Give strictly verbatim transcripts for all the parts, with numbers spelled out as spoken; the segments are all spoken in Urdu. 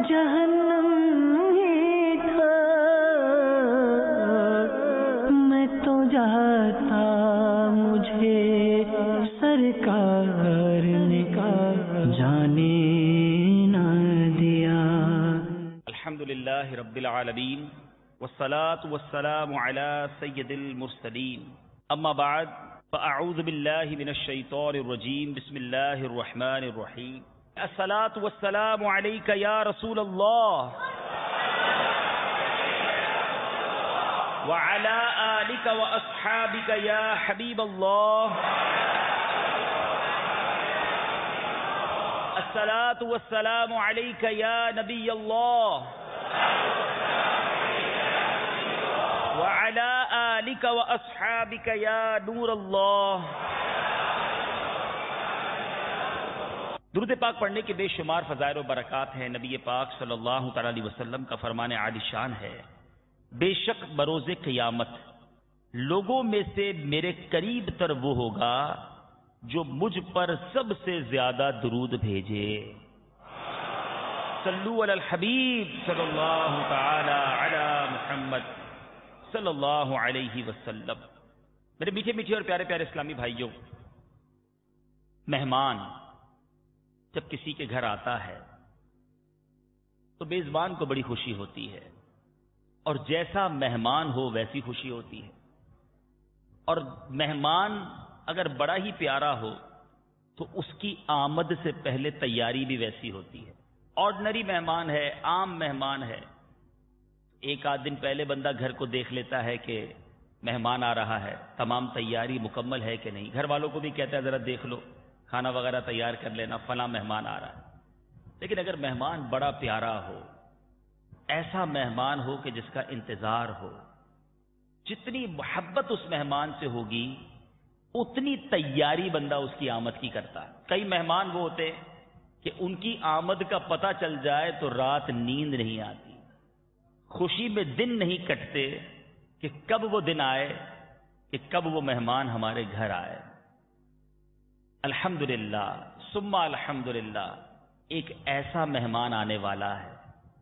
جہنم ہی تھا، میں تو جاتا مجھے سرکار نے جانے نہ دیا۔ الحمدللہ رب العالمین والصلاة والسلام على سید المرسلین، اما بعد فاعوذ باللہ من الشیطان الرجیم، بسم اللہ الرحمن الرحیم۔ الصلاة والسلام علیک یا رسول اللہ وعلى آلک واصحابک یا حبیب اللہ۔ الصلاة والسلام علیک یا نبی اللہ وعلى آلک واصحابک یا نور اللہ۔ درود پاک پڑھنے کے بے شمار فضائل و برکات ہیں۔ نبی پاک صلی اللہ تعالی علیہ وسلم کا فرمان عالی شان ہے، بے شک بروز قیامت لوگوں میں سے میرے قریب تر وہ ہوگا جو مجھ پر سب سے زیادہ درود بھیجے۔ صلو علی الحبیب صلی اللہ تعالی علی محمد صلی اللہ علیہ وسلم۔ میرے میٹھے میٹھے اور پیارے پیارے اسلامی بھائیوں، مہمان جب کسی کے گھر آتا ہے تو میزبان کو بڑی خوشی ہوتی ہے، اور جیسا مہمان ہو ویسی خوشی ہوتی ہے، اور مہمان اگر بڑا ہی پیارا ہو تو اس کی آمد سے پہلے تیاری بھی ویسی ہوتی ہے۔ آرڈنری مہمان ہے، عام مہمان ہے، ایک آدھ دن پہلے بندہ گھر کو دیکھ لیتا ہے کہ مہمان آ رہا ہے، تمام تیاری مکمل ہے کہ نہیں، گھر والوں کو بھی کہتا ہے ذرا دیکھ لو، کھانا وغیرہ تیار کر لینا، فلاں مہمان آ رہا ہے۔ لیکن اگر مہمان بڑا پیارا ہو، ایسا مہمان ہو کہ جس کا انتظار ہو، جتنی محبت اس مہمان سے ہوگی اتنی تیاری بندہ اس کی آمد کی کرتا ہے۔ کئی مہمان وہ ہوتے کہ ان کی آمد کا پتہ چل جائے تو رات نیند نہیں آتی، خوشی میں دن نہیں کٹتے کہ کب وہ دن آئے، کہ کب وہ مہمان ہمارے گھر آئے۔ الحمدللہ ثم الحمدللہ ایک ایسا مہمان آنے والا ہے،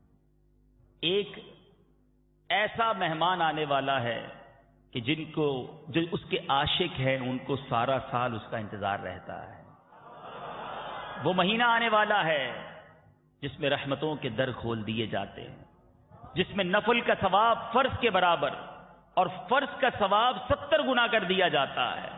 ایک ایسا مہمان آنے والا ہے کہ جن کو جو اس کے عاشق ہیں ان کو سارا سال اس کا انتظار رہتا ہے۔ وہ مہینہ آنے والا ہے جس میں رحمتوں کے در کھول دیے جاتے ہیں، جس میں نفل کا ثواب فرض کے برابر اور فرض کا ثواب ستر گنا کر دیا جاتا ہے،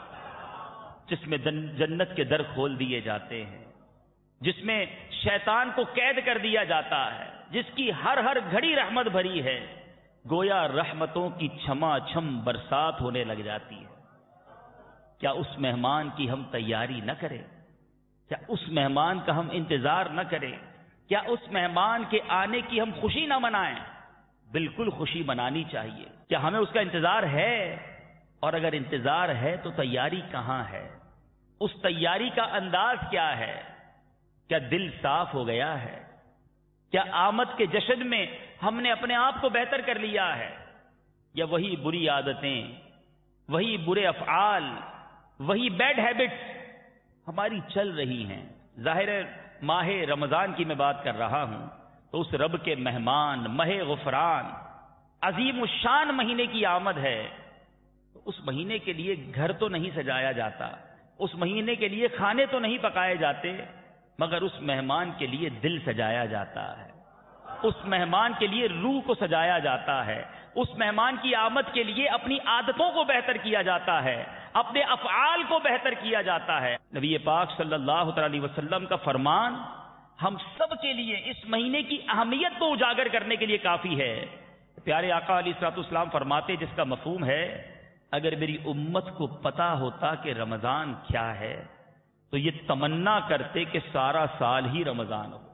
جس میں جنت کے در کھول دیے جاتے ہیں، جس میں شیطان کو قید کر دیا جاتا ہے، جس کی ہر ہر گھڑی رحمت بھری ہے، گویا رحمتوں کی چھما چھم برسات ہونے لگ جاتی ہے۔ کیا اس مہمان کی ہم تیاری نہ کریں؟ کیا اس مہمان کا ہم انتظار نہ کریں؟ کیا اس مہمان کے آنے کی ہم خوشی نہ منائیں؟ بالکل خوشی منانی چاہیے۔ کیا ہمیں اس کا انتظار ہے؟ اور اگر انتظار ہے تو تیاری کہاں ہے؟ اس تیاری کا انداز کیا ہے؟ کیا دل صاف ہو گیا ہے؟ کیا آمد کے جشن میں ہم نے اپنے آپ کو بہتر کر لیا ہے، یا وہی بری عادتیں، وہی برے افعال، وہی بیڈ ہیبٹس ہماری چل رہی ہیں؟ ظاہر ماہ رمضان کی میں بات کر رہا ہوں تو اس رب کے مہمان ماہ غفران عظیم الشان مہینے کی آمد ہے، تو اس مہینے کے لیے گھر تو نہیں سجایا جاتا، اس مہینے کے لیے کھانے تو نہیں پکائے جاتے، مگر اس مہمان کے لیے دل سجایا جاتا ہے، اس مہمان کے لیے روح کو سجایا جاتا ہے، اس مہمان کی آمد کے لیے اپنی عادتوں کو بہتر کیا جاتا ہے، اپنے افعال کو بہتر کیا جاتا ہے۔ نبی پاک صلی اللہ علیہ وسلم کا فرمان ہم سب کے لیے اس مہینے کی اہمیت کو اجاگر کرنے کے لیے کافی ہے۔ پیارے آقا علیہ الصلوۃ والسلام فرماتے، جس کا مفہوم ہے اگر میری امت کو پتا ہوتا کہ رمضان کیا ہے تو یہ تمنا کرتے کہ سارا سال ہی رمضان ہو۔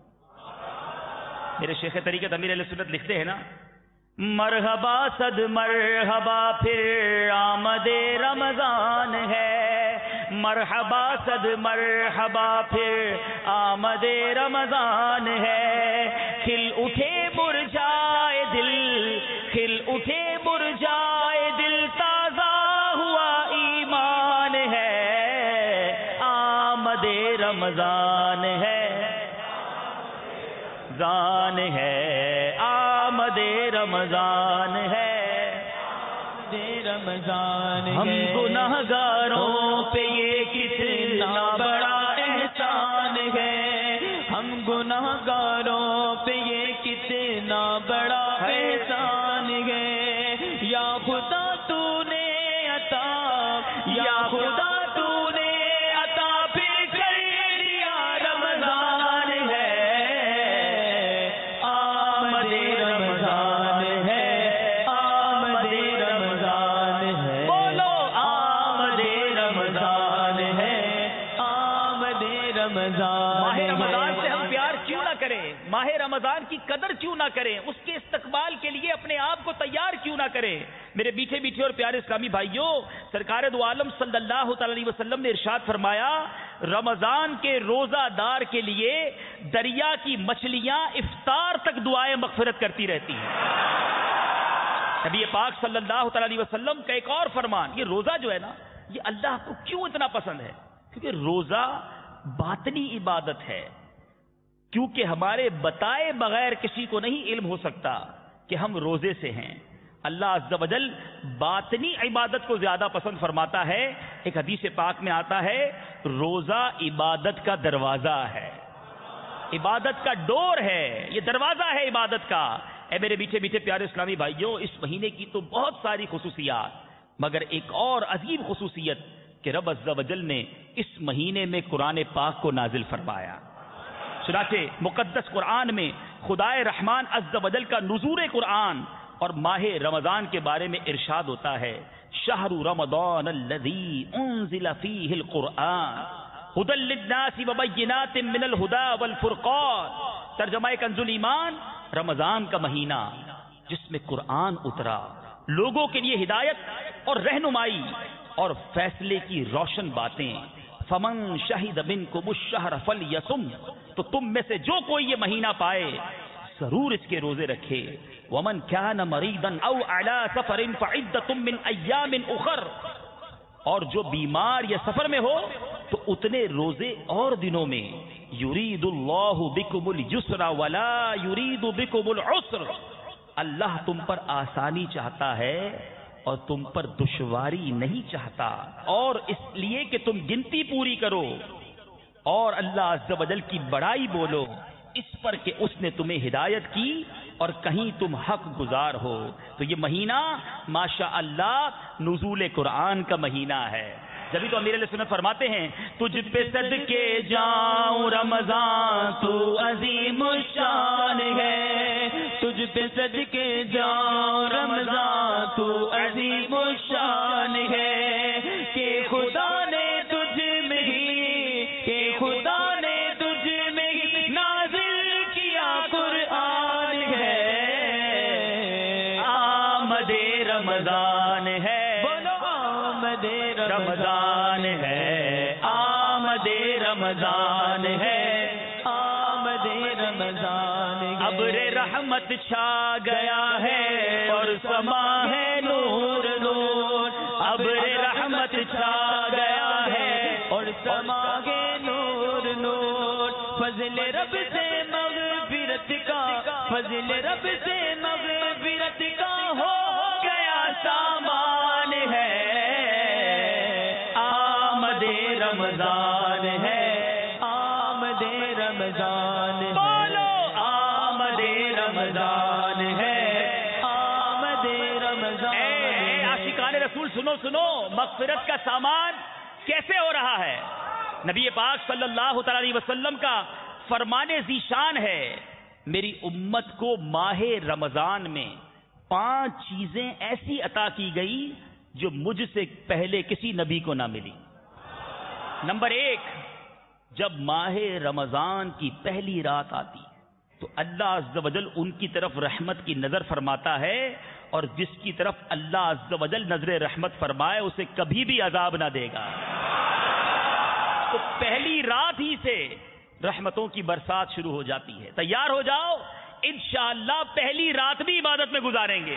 میرے شیخ طریقت امیر علیہ سنت لکھتے ہیں نا، مرحبا صد مرحبا پھر آمد رمضان ہے، مرحبا صد مرحبا پھر آمد رمضان ہے، کھل اٹھے مرجھائے دل، کھل اٹھے مرجھائے دل، تازہ ہوا ایمان ہے، آمد رمضان ہے۔ رمضان ہے، آمد رمضان ہے، رمضان ہم گناہگاروں پہ یہ کتنا بڑا احسان ہے، ہم گناہگاروں پہ یہ کتنا بڑا احسان ہے، یا خدا تو نے عطا، یا خدا تو نے عطا پھر کر دیا رمضان ہے، آمد رمضان ہے، آمد رمضان ہے، بولو آمد رمضان ہے، آمد رمضان۔ ماہ رمضان سے ہم پیار کیوں نہ کریں، ماہ رمضان کی قدر کیوں نہ کریں، اس کے استقبال کے لیے اپنے آپ کو تیار کیوں نہ کریں۔ میرے میٹھے میٹھے اور پیارے اسلامی بھائیوں، سرکار دو عالم صلی اللہ تعالی علیہ وسلم نے ارشاد فرمایا، رمضان کے روزہ دار کے لیے دریا کی مچھلیاں افطار تک دعائیں مغفرت کرتی رہتی ہیں۔ نبی پاک صلی اللہ تعالی علیہ وسلم کا ایک اور فرمان، یہ روزہ جو ہے نا، یہ اللہ کو کیوں اتنا پسند ہے؟ کیونکہ روزہ باطنی عبادت ہے، کیونکہ ہمارے بتائے بغیر کسی کو نہیں علم ہو سکتا کہ ہم روزے سے ہیں۔ اللہ عز و جل باطنی عبادت کو زیادہ پسند فرماتا ہے۔ ایک حدیث پاک میں آتا ہے، روزہ عبادت کا دروازہ ہے، عبادت کا ڈور ہے، یہ دروازہ ہے عبادت کا۔ اے میرے میٹھے میٹھے پیارے اسلامی بھائیوں، اس مہینے کی تو بہت ساری خصوصیات، مگر ایک اور عظیم خصوصیت کہ رب عز و جل نے اس مہینے میں قرآن پاک کو نازل فرمایا۔ چنانچہ مقدس قرآن میں خدائے رحمان عز و جل کا نزول قرآن اور ماہ رمضان کے بارے میں ارشاد ہوتا ہے، شہر رمضان الذی انزل فیہ القرآن ھدی للناس وبینات من الھدی والفرقان۔ ترجمہ کنز الایمان، رمضان کا مہینہ جس میں قرآن اترا، لوگوں کے لیے ہدایت اور رہنمائی اور فیصلے کی روشن باتیں۔ فمن شہد منکم الشہر فلیصم، تو تم میں سے جو کوئی یہ مہینہ پائے ضرور اس کے روزے رکھے۔ ومن کان مریضا او علی سفر فعدۃ من ایام اخر، اور جو بیمار یا سفر میں ہو تو اتنے روزے اور دنوں میں۔ یرید اللہ بکم اليسر ولا یرید بکم العسر، اللہ تم پر آسانی چاہتا ہے اور تم پر دشواری نہیں چاہتا، اور اس لیے کہ تم گنتی پوری کرو اور اللہ عز و جل کی بڑائی بولو، اس پر کہ اس نے تمہیں ہدایت کی اور کہیں تم حق گزار ہو۔ تو یہ مہینہ ماشاء اللہ نزول قرآن کا مہینہ ہے۔ جبھی تو امیر علیہ سنت فرماتے ہیں، تجھ پہ صدقے جاؤں رمضان تو عظیم الشان ہے، تجھ پہ صدقے جاؤں رمضان تو عظیم الشان ہے، کہ خدا نے تجھ میں ہی، کہ خدا نے تجھ میں ہی نازل کیا قرآن ہے، آمد رمضان ہے، بولو آمد رمضان ہے، آمد رمضان ہے، آمد رمضان ہے، ابر رحمت چھا گیا ہے اور سما ہے نور نور، ابر رحمت چھا گیا ہے اور سما ہے نور نور، فضل رب سے مغفرت کا، فضل رب سے مغفرت کا ہو گیا سامان ہے، آمد رمضان ہے، آمد رمضان ہے، بولو آمد رمضان ہے، آمد رمضان اے اے عاشقان رسول سنو سنو، مغفرت کا سامان کیسے ہو رہا ہے؟ نبی پاک صلی اللہ تعالی علیہ وسلم کا فرمان ذیشان ہے، میری امت کو ماہ رمضان میں پانچ چیزیں ایسی عطا کی گئی جو مجھ سے پہلے کسی نبی کو نہ ملی۔ نمبر ایک، جب ماہ رمضان کی پہلی رات آتی تو اللہ عز و جل ان کی طرف رحمت کی نظر فرماتا ہے، اور جس کی طرف اللہ عز و جل نظر رحمت فرمائے اسے کبھی بھی عذاب نہ دے گا۔ تو پہلی رات ہی سے رحمتوں کی برسات شروع ہو جاتی ہے۔ تیار ہو جاؤ، انشاءاللہ پہلی رات بھی عبادت میں گزاریں گے۔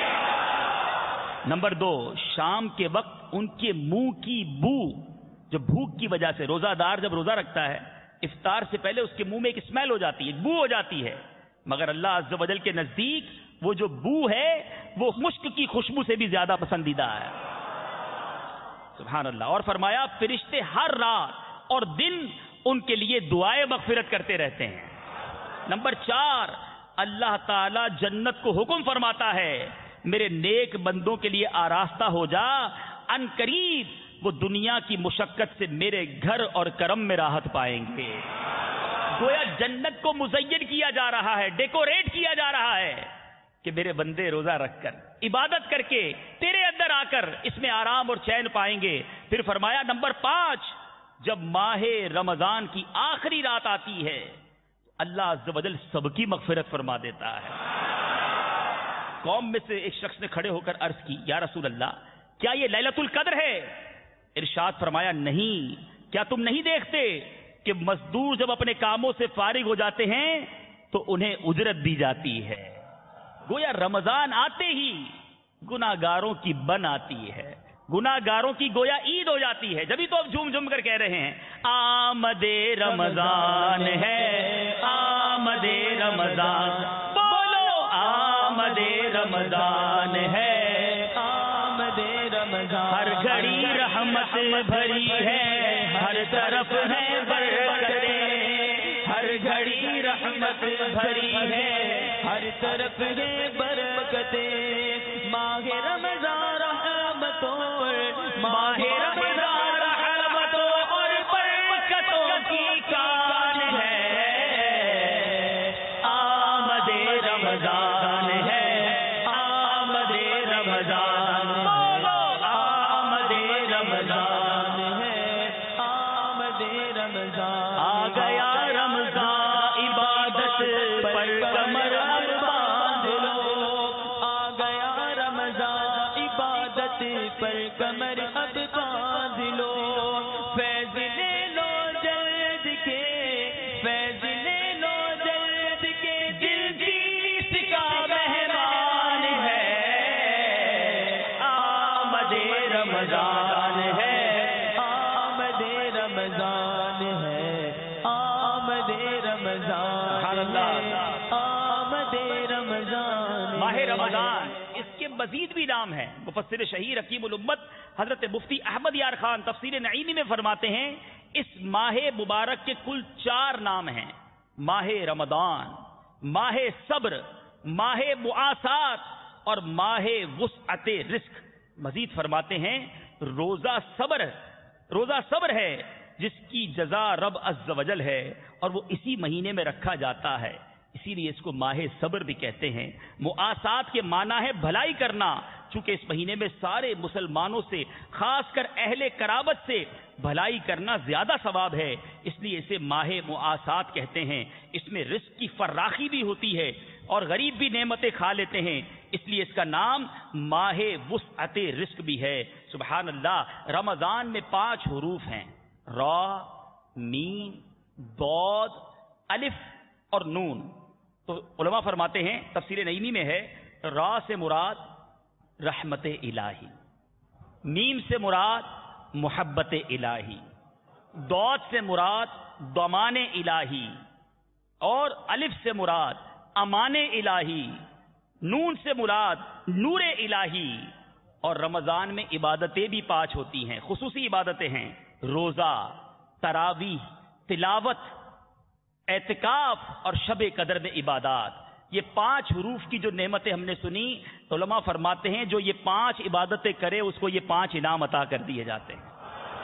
نمبر دو، شام کے وقت ان کے منہ کی بو، جو بھوک کی وجہ سے، روزہ دار جب روزہ رکھتا ہے افطار سے پہلے اس کے منہ میں ایک اسمیل ہو جاتی ہے، ایک بو ہو جاتی ہے، مگر اللہ عز و جل کے نزدیک وہ جو بو ہے وہ مشک کی خوشبو سے بھی زیادہ پسندیدہ ہے. سبحان اللہ. اور فرمایا فرشتے ہر رات اور دن ان کے لیے دعائیں مغفرت کرتے رہتے ہیں. نمبر چار، اللہ تعالی جنت کو حکم فرماتا ہے میرے نیک بندوں کے لیے آراستہ ہو جا، ان قریب وہ دنیا کی مشقت سے میرے گھر اور کرم میں راحت پائیں گے. گویا جنت کو مزین کیا جا رہا ہے، ڈیکوریٹ کیا جا رہا ہے کہ میرے بندے روزہ رکھ کر عبادت کر کے تیرے اندر آ کر اس میں آرام اور چین پائیں گے. پھر فرمایا نمبر پانچ، جب ماہ رمضان کی آخری رات آتی ہے اللہ عز و جل سب کی مغفرت فرما دیتا ہے. قوم میں سے ایک شخص نے کھڑے ہو کر عرض کی، یا رسول اللہ کیا یہ لیلۃ القدر ہے؟ ارشاد فرمایا نہیں، کیا تم نہیں دیکھتے کہ مزدور جب اپنے کاموں سے فارغ ہو جاتے ہیں تو انہیں اجرت دی جاتی ہے. گویا رمضان آتے ہی گناہگاروں کی بن آتی ہے، گناہگاروں کی گویا عید ہو جاتی ہے. جبھی تو اب جھوم جھوم کر کہہ رہے ہیں آمد رمضان ہے، آمد رمضان، بولو آمد رمضان ہے، آمد رمضان. ہر گھڑی رحمت بھری ہے، ہر طرف ہے برکتیں، ہر گھڑی رحمت بھری ہے، ہر طرف ہے برکتیں. ماہ رمضان رحمتوں، ماہ رمضان رحمتوں اور برکتوں کی کان ہے. آمد رمضان ہے، آمد رمضان، آمد رمضان ہے، آمد رمضان. آ گیا رمضان عبادت پر کمر اب باندھ لو، آ گیا رمضان عبادت پر کمر اب باندھ لو. فیض لے لو جلد کے، فیض لے لو جلد کے، دل جیت کا مہمان ہے. آمد رمضان ہے، آمد رمضان ہے، آمد رمضان ہے، آمد رمضان. ماہ رمضان اس کے مزید بھی نام ہیں. مفسر شہیر حکیم الامت حضرت مفتی احمد یار خان تفسیر نعیمی میں فرماتے ہیں اس ماہ مبارک کے کل چار نام ہیں: ماہ رمضان، ماہ صبر، ماہ معاسات اور ماہ وسعت رزق. مزید فرماتے ہیں روزہ صبر، روزہ صبر ہے جس کی جزا رب عز و جل ہے اور وہ اسی مہینے میں رکھا جاتا ہے، اسی لیے اس کو ماہ صبر بھی کہتے ہیں. معاسات کے معنی ہے بھلائی کرنا، چونکہ اس مہینے میں سارے مسلمانوں سے خاص کر اہل قرابت سے بھلائی کرنا زیادہ ثواب ہے، اس لیے اسے ماہ معاسات کہتے ہیں. اس میں رزق کی فراخی بھی ہوتی ہے اور غریب بھی نعمتیں کھا لیتے ہیں، اس لیے اس کا نام ماہ وسعت رزق بھی ہے. سبحان اللہ. رمضان میں پانچ حروف ہیں: را، میم، ضاد، الف اور نون. تو علماء فرماتے ہیں تفسیر نعیمی میں ہے را سے مراد رحمت الہی، میم سے مراد محبت الہی، ضاد سے مراد ضمان الہی اور الف سے مراد امان الہی، نون سے مراد نور الہی. اور رمضان میں عبادتیں بھی پانچ ہوتی ہیں، خصوصی عبادتیں ہیں: روزہ، تراویح، تلاوت، اعتکاف اور شب قدر میں عبادات. یہ پانچ حروف کی جو نعمتیں ہم نے سنی، علماء فرماتے ہیں جو یہ پانچ عبادتیں کرے اس کو یہ پانچ انعام عطا کر دیے جاتے ہیں.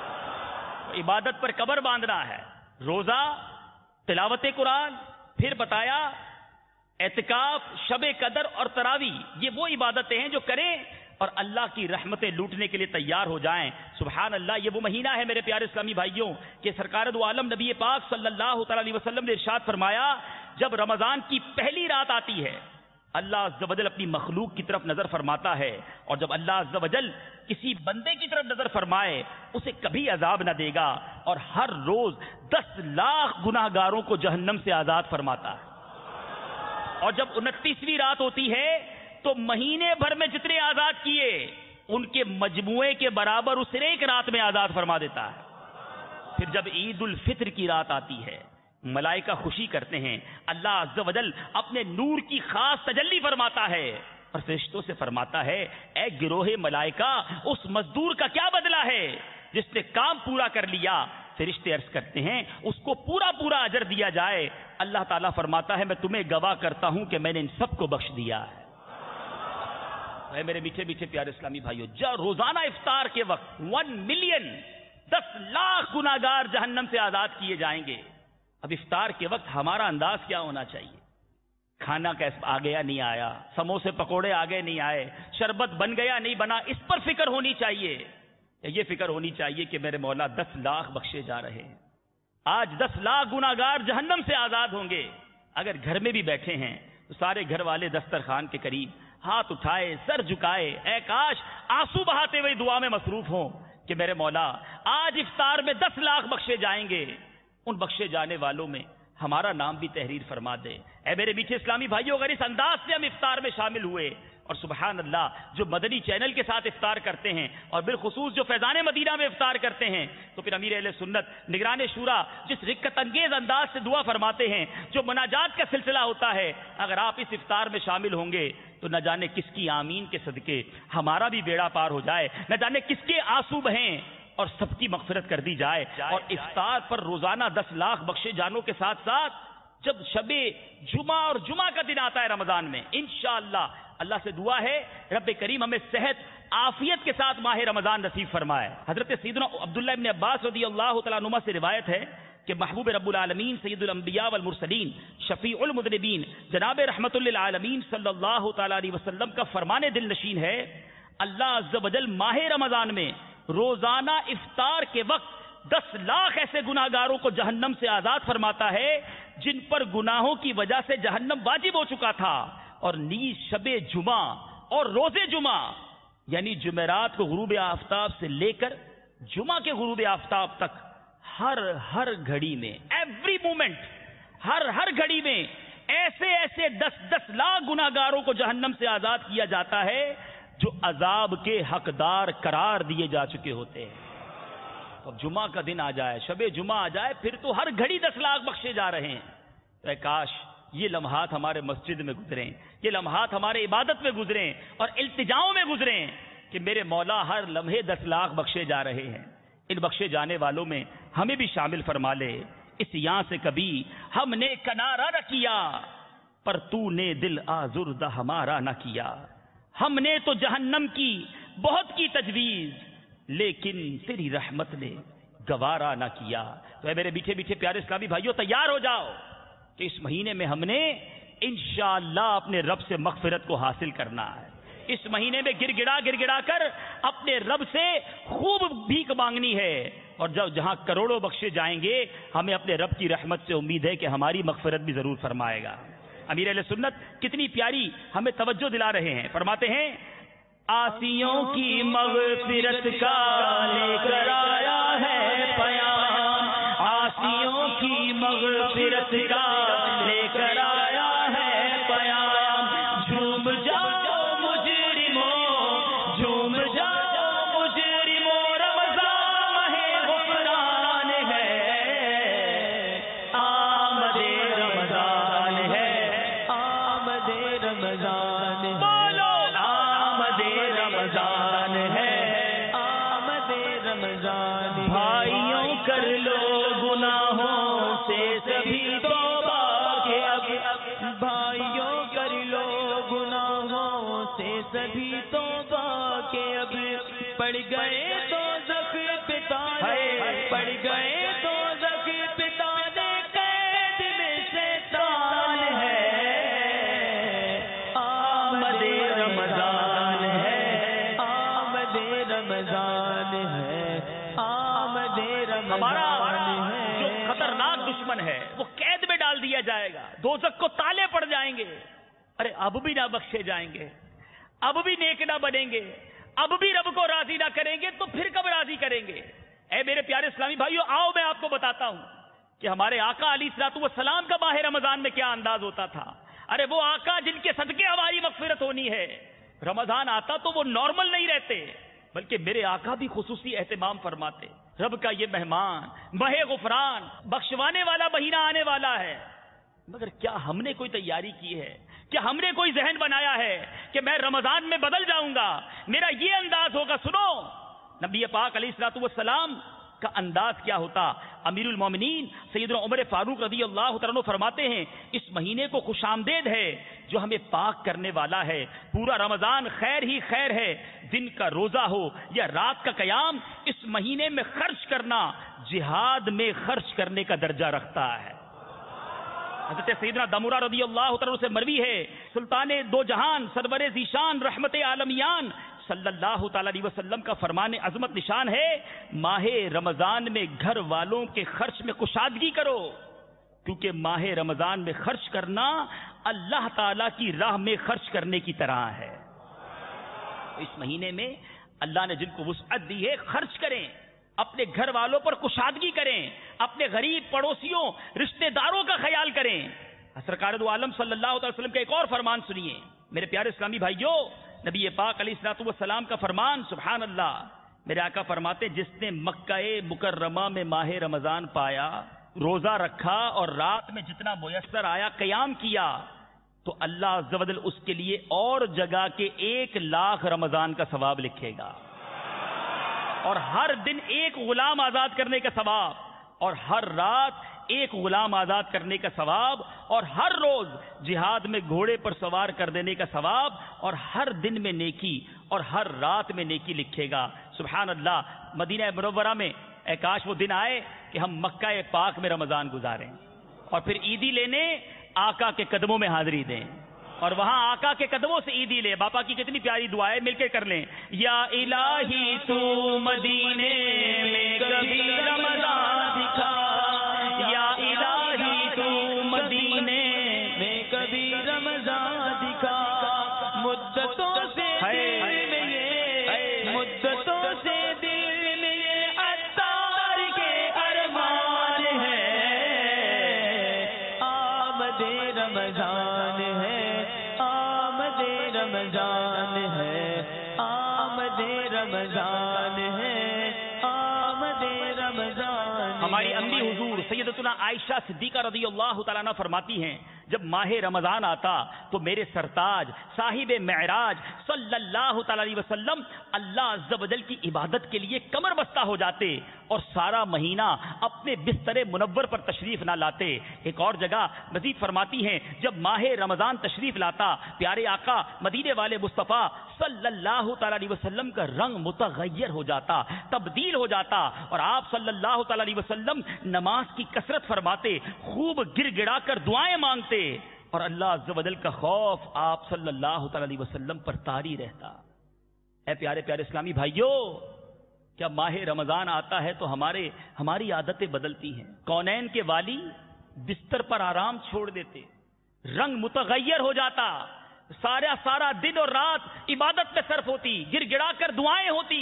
عبادت پر قبر باندھنا ہے، روزہ، تلاوت قرآن، پھر بتایا اعتکاف، شب قدر اور تراویح. یہ وہ عبادتیں ہیں جو کریں اور اللہ کی رحمتیں لوٹنے کے لیے تیار ہو جائیں. سبحان اللہ. یہ وہ مہینہ ہے میرے پیارے اسلامی بھائیوں کہ سرکار دو عالم نبی پاک صلی اللہ تعالی علیہ وسلم نے ارشاد فرمایا جب رمضان کی پہلی رات آتی ہے اللہ عز و جل اپنی مخلوق کی طرف نظر فرماتا ہے، اور جب اللہ عز و جل کسی بندے کی طرف نظر فرمائے اسے کبھی عذاب نہ دے گا، اور ہر روز دس لاکھ گناہ گاروں کو جہنم سے آزاد فرماتا ہے. اور جب انتیسویں رات ہوتی ہے تو مہینے بھر میں جتنے آزاد کیے ان کے مجموعے کے برابر اس ایک رات میں آزاد فرما دیتا ہے. پھر جب عید الفطر کی رات آتی ہے ملائکہ خوشی کرتے ہیں، اللہ عز و جل اپنے نور کی خاص تجلی فرماتا ہے اور فرشتوں سے فرماتا ہے اے گروہ ملائکہ اس مزدور کا کیا بدلہ ہے جس نے کام پورا کر لیا؟ فرشتے عرض کرتے ہیں اس کو پورا پورا اجر دیا جائے۔ اللہ تعالیٰ فرماتا ہے میں تمہیں گواہ کرتا ہوں کہ میں نے ان سب کو بخش دیا ہے۔ اے میرے میٹھے میٹھے پیارے اسلامی بھائیو، جو روزانہ افطار کے وقت ون ملین دس لاکھ گناہگار جہنم سے آزاد کیے جائیں گے۔ اب افطار کے وقت ہمارا انداز کیا ہونا چاہیے؟ کھانا کیسا آ گیا نہیں آیا، سموسے پکوڑے آگے نہیں آئے، شربت بن گیا نہیں بنا، اس پر فکر ہونی چاہیے۔ یہ فکر ہونی چاہیے کہ میرے مولا دس لاکھ بخشے جا رہے ہیں، آج دس لاکھ گناہگار جہنم سے آزاد ہوں گے۔ اگر گھر میں بھی بیٹھے ہیں تو سارے گھر والے دسترخوان کے قریب ہاتھ اٹھائے، سر جھکائے، اے کاش آنسو بہاتے ہوئے دعا میں مصروف ہوں کہ میرے مولا آج افطار میں دس لاکھ بخشے جائیں گے۔ ان بخشے جانے والوں میں ہمارا نام بھی تحریر فرما دے۔ اے میرے میٹھے اسلامی بھائیوں، اگر اس انداز سے ہم افطار میں شامل ہوئے، اور سبحان اللہ جو مدنی چینل کے ساتھ افطار کرتے ہیں اور بالخصوص جو فیضان مدینہ میں افطار کرتے ہیں، تو پھر امیر اہل سنت نگران شورا جس رقت انگیز انداز سے دعا فرماتے ہیں، جو مناجات کا سلسلہ ہوتا ہے، اگر آپ اس افطار میں شامل ہوں گے تو نہ جانے کس کی آمین کے صدقے ہمارا بھی بیڑا پار ہو جائے، نہ جانے کس کے آنسو بہیں اور سب کی مغفرت کر دی جائے۔ اور افطار پر روزانہ دس لاکھ بخشے جانوں کے ساتھ ساتھ جب شب جمعہ اور جمعہ کا دن آتا ہے رمضان میں، انشاءاللہ اللہ سے دعا ہے رب کریم ہمیں صحت عافیت کے ساتھ ماہ رمضان نصیب فرمائے۔ حضرت سیدنا عبداللہ ابن عباس رضی اللہ تعالیٰ عنہما سے روایت ہے کہ محبوب رب العالمین سید الانبیاء والمرسلین شفیع المذنبین جناب رحمت للعالمین صلی اللہ تعالیٰ علیہ وسلم کا فرمان دل نشین ہے، اللہ عز و جل ماہ رمضان میں روزانہ افطار کے وقت دس لاکھ ایسے گناہگاروں کو جہنم سے آزاد فرماتا ہے جن پر گناہوں کی وجہ سے جہنم واجب ہو چکا تھا، اور نیز شب جمعہ اور روز جمعہ یعنی جمعرات کو غروب آفتاب سے لے کر جمعہ کے غروب آفتاب تک ہر ہر گھڑی میں ایوری مومنٹ ہر ہر گھڑی میں ایسے ایسے دس دس لاکھ گناہگاروں کو جہنم سے آزاد کیا جاتا ہے جو عذاب کے حقدار قرار دیے جا چکے ہوتے ہیں۔ تو اب جمعہ کا دن آ جائے، شب جمعہ آ جائے، پھر تو ہر گھڑی دس لاکھ بخشے جا رہے ہیں۔ تو اے کاش یہ لمحات ہمارے مسجد میں گزریں، یہ لمحات ہمارے عبادت میں گزریں اور التجاؤں میں گزریں کہ میرے مولا ہر لمحے دس لاکھ بخشے جا رہے ہیں۔ ان بخشے جانے والوں میں ہمیں بھی شامل فرما لے۔ اس یہاں سے کبھی ہم نے کنارہ نہ کیا، پر تو نے دل آزردہ ہمارا نہ کیا۔ ہم نے تو جہنم کی بہت کی تجویز، لیکن تیری رحمت نے گوارا نہ کیا۔ تو اے میرے میٹھے میٹھے پیارے اسلامی بھائیوں، تیار ہو جاؤ کہ اس مہینے میں ہم نے انشاءاللہ اپنے رب سے مغفرت کو حاصل کرنا ہے۔ اس مہینے میں گر گڑا گر گڑا کر اپنے رب سے خوب بھیک مانگنی ہے، اور جب جہاں کروڑوں بخشے جائیں گے ہمیں اپنے رب کی رحمت سے امید ہے کہ ہماری مغفرت بھی ضرور فرمائے گا۔ امیر اہل سنت کتنی پیاری ہمیں توجہ دلا رہے ہیں، فرماتے ہیں آسیوں کی مغفرت کا لے کر آیا ہے پیام، آسیوں کی مغفرت کا لے کر آیا ہے پیام، جھوم جاؤ مجرموں جھوم جاؤ مجرموں، رمضان ماہ غفران ہے، آمد رمضان ہے، آمد رمضان بولو، آمد رمضان ہے، آمد رمضان۔ بھائیوں کر لو گناہوں سے سبھی توبہ کے اب، بھائیوں کر لو گناہوں سے سبھی توبہ کے اب، پڑ گئے تو زخ پتانے، پڑ گئے تو زخ پتانے، قید میں شیطان ہے، آمد رمضان ہے، آمد رمضان ہے، آمد رمضان۔ ہمارا جو خطرناک دشمن ہے وہ قید میں ڈال دیا جائے گا، دوزخ کو تالے پڑ جائیں گے۔ ارے اب بھی نہ بخشے جائیں گے، اب بھی نیک نہ بنیں گے، اب بھی رب کو راضی نہ کریں گے، تو پھر کب راضی کریں گے؟ اے میرے پیارے اسلامی بھائیو، آؤ میں آپ کو بتاتا ہوں کہ ہمارے آقا علیہ الصلوۃ والسلام کا ماہ رمضان میں کیا انداز ہوتا تھا۔ ارے وہ آقا جن کے صدقے ہماری مغفرت ہونی ہے، رمضان آتا تو وہ نارمل نہیں رہتے، بلکہ میرے آقا بھی خصوصی اہتمام فرماتے۔ رب کا یہ مہمان ماہ غفران بخشوانے والا مہینہ آنے والا ہے، مگر کیا ہم نے کوئی تیاری کی ہے؟ کیا ہم نے کوئی ذہن بنایا ہے کہ میں رمضان میں بدل جاؤں گا، میرا یہ انداز ہوگا؟ سنو نبی پاک علیہ الصلوۃ والسلام کا انداز کیا ہوتا۔ امیر المومنین سیدنا عمر فاروق رضی اللہ تعالیٰ عنہ فرماتے ہیں اس مہینے کو خوش آمدید ہے جو ہمیں پاک کرنے والا ہے، پورا رمضان خیر ہی خیر ہے، دن کا روزہ ہو یا رات کا قیام، اس مہینے میں خرچ کرنا جہاد میں خرچ کرنے کا درجہ رکھتا ہے۔ حضرت سیدنا دمورہ رضی اللہ تعالیٰ عنہ سے مروی ہے، سلطان دو جہان سرور ذیشان رحمت عالمیان صلی اللہ تعالی علیہ وسلم کا فرمان عظمت نشان ہے، ماہ رمضان میں گھر والوں کے خرچ میں کشادگی کرو، کیونکہ ماہ رمضان میں خرچ کرنا اللہ تعالی کی راہ میں خرچ کرنے کی طرح ہے۔ اس مہینے میں اللہ نے جن کو وسعت دی ہے خرچ کریں، اپنے گھر والوں پر کشادگی کریں، اپنے غریب پڑوسیوں رشتہ داروں کا خیال کریں۔ سرکار دو عالم صلی اللہ علیہ وسلم کا ایک اور فرمان سنیے میرے پیارے اسلامی بھائیوں، نبی پاک علیہ الصلوۃ والسلام کا فرمان، سبحان اللہ، میرے آقا فرماتے جس نے مکہ مکرمہ میں ماہ رمضان پایا، روزہ رکھا اور رات میں جتنا میسر آیا قیام کیا، تو اللہ عز و جل اس کے لیے اور جگہ کے ایک لاکھ رمضان کا ثواب لکھے گا، اور ہر دن ایک غلام آزاد کرنے کا ثواب، اور ہر رات ایک غلام آزاد کرنے کا ثواب، اور ہر روز جہاد میں گھوڑے پر سوار کر دینے کا ثواب، اور ہر دن میں نیکی اور ہر رات میں نیکی لکھے گا۔ سبحان اللہ، مدینہ منورہ میں اے کاش وہ دن آئے کہ ہم مکہ پاک میں رمضان گزاریں اور پھر عیدی لینے آقا کے قدموں میں حاضری دیں، اور وہاں آقا کے قدموں سے عیدی لے۔ باپا کی کتنی پیاری دعائیں مل کے کر لیں، یا الہی تو مدینے میں کبھی رمضان دکھا، یا الہی تو مدینے میں کبھی رمضان دکھا، مدتوں سے دل میں یہ مدتوں سے دل میں یہ عطار کے ارمان ہے، آمد رمضان ہے، آمد رمضان ہے، آمد رمضان ہے، آمد رمضان۔ ہماری امی حضور سیدتنا عائشہ صدیقہ رضی اللہ تعالیٰ عنہ فرماتی ہیں جب ماہ رمضان آتا تو میرے سرتاج صاحب معراج صلی اللہ تعالی علیہ وسلم اللہ عز و جل کی عبادت کے لیے کمر بستہ ہو جاتے اور سارا مہینہ اپنے بستر منور پر تشریف نہ لاتے۔ ایک اور جگہ مزید فرماتی ہیں جب ماہ رمضان تشریف لاتا پیارے آقا مدینے والے مصطفیٰ صلی اللہ تعالی علیہ وسلم کا رنگ متغیر ہو جاتا، تبدیل ہو جاتا، اور آپ صلی اللہ تعالی علیہ وسلم نماز کی کثرت فرماتے، خوب گر گڑا کر دعائیں مانگتے، اور اللہ عز و جل کا خوف آپ صلی اللہ تعالی علیہ وسلم پر طاری رہتا۔ اے پیارے پیارے اسلامی بھائیوں، کیا ماہ رمضان آتا ہے تو ہمارے ہماری عادتیں بدلتی ہیں۔ کونین کے والی بستر پر آرام چھوڑ دیتے، رنگ متغیر ہو جاتا، سارا سارا دن اور رات عبادت میں صرف ہوتی، گر گڑا کر دعائیں ہوتی،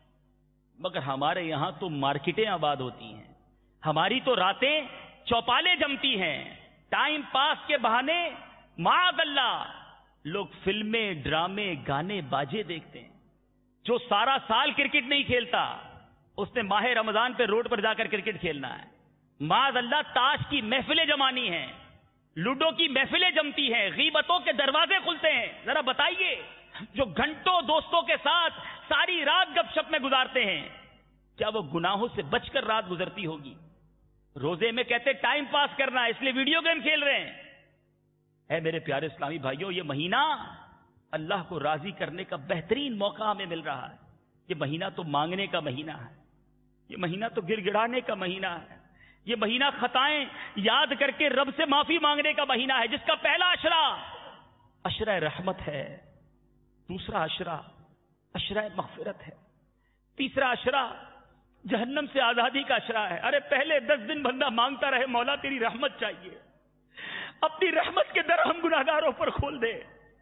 مگر ہمارے یہاں تو مارکیٹیں آباد ہوتی ہیں، ہماری تو راتیں چوپالے جمتی ہیں، ٹائم پاس کے بہانے معاذ اللہ لوگ فلمیں ڈرامے گانے باجے دیکھتے ہیں۔ جو سارا سال کرکٹ نہیں کھیلتا اس نے ماہ رمضان پہ روڈ پر جا کر کرکٹ کھیلنا ہے۔ معاذ اللہ تاش کی محفلیں جمانی ہیں، لوڈو کی محفلیں جمتی ہیں، غیبتوں کے دروازے کھلتے ہیں۔ ذرا بتائیے جو گھنٹوں دوستوں کے ساتھ ساری رات گپ شپ میں گزارتے ہیں کیا وہ گناہوں سے بچ کر رات گزرتی ہوگی؟ روزے میں کہتے ٹائم پاس کرنا ہے اس لیے ویڈیو گیم کھیل رہے ہیں۔ اے میرے پیارے اسلامی بھائیوں، یہ مہینہ اللہ کو راضی کرنے کا بہترین موقع ہمیں مل رہا ہے۔ یہ مہینہ تو مانگنے کا مہینہ ہے، یہ مہینہ تو گر گڑانے کا مہینہ ہے، یہ مہینہ خطائیں یاد کر کے رب سے معافی مانگنے کا مہینہ ہے، جس کا پہلا عشرہ عشرہ رحمت ہے، دوسرا عشرہ عشرہ مغفرت ہے، تیسرا عشرہ جہنم سے آزادی کا عشرہ ہے۔ ارے پہلے دس دن بندہ مانگتا رہے مولا تیری رحمت چاہیے، اپنی رحمت کے در ہم گناہگاروں پر کھول دے۔